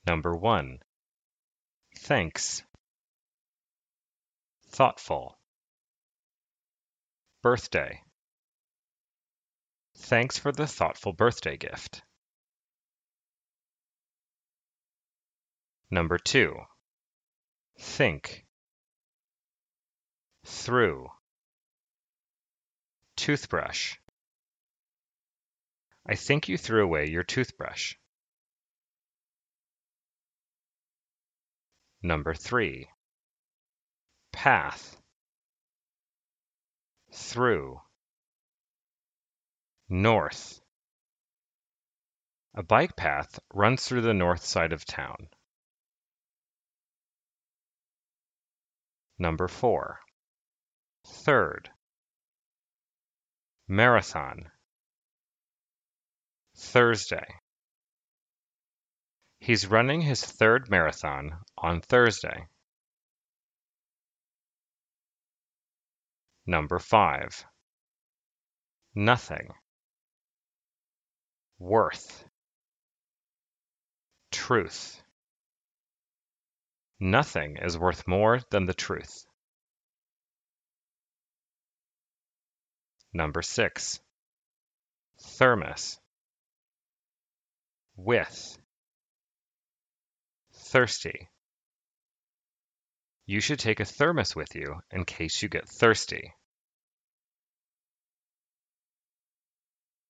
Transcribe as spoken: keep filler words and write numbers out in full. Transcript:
Number one. Thanks. Thoughtful. Birthday. Thanks for the thoughtful birthday gift. Number two. Think. Through. Toothbrush. I think you threw away your toothbrush. Number three. Path. Through. North. A bike path runs through the north side of town. Number four. Third. Marathon. Thursday. He's running his third marathon on Thursday. Number five. Nothing. Worth. Truth. Nothing is worth more than the truth. Number six. Thermos. With. Thirsty. You should take a thermos with you in case you get thirsty.